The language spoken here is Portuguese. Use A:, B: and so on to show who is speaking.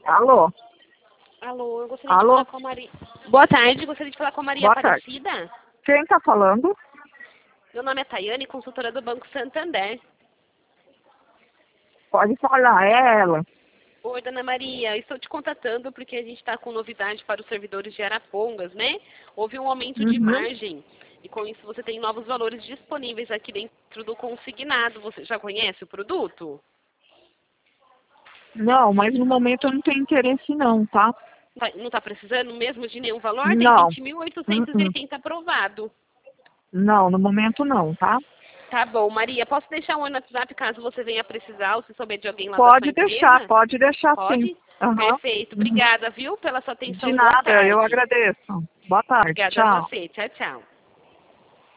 A: Alô?
B: Alô, eu gostaria de
A: Alô?
B: falar com a Maria. Boa tarde, gostaria de falar com a Maria
A: Boa tarde.
B: Aparecida.
A: Quem tá falando?
B: Meu nome é Tayane, consultora do Banco Santander.
A: Pode falar, é ela.
B: Oi, dona Maria, estou te contatando porque a gente está com novidade para os servidores de Arapongas, né? Houve um aumento de
A: Uhum.
B: margem e com isso você tem novos valores disponíveis aqui dentro do consignado. Você já conhece o produto?
A: Não, mas no momento eu não tenho interesse não, tá?
B: Não está precisando mesmo de nenhum valor? Tem
A: Não.
B: 20.880 aprovado.
A: Não, no momento não, tá?
B: Tá bom, Maria, posso deixar um oi no WhatsApp caso você venha precisar ou se souber de alguém lá da sua
A: Pode
B: empresa?
A: deixar sim.
B: Pode?
A: Aham.
B: Perfeito.
A: Uhum.
B: Obrigada, viu, pela sua
A: De
B: atenção. Boa
A: nada, eu
B: tarde.
A: agradeço. Boa tarde,
B: Obrigada a
A: tchau.
B: você. Tchau, tchau.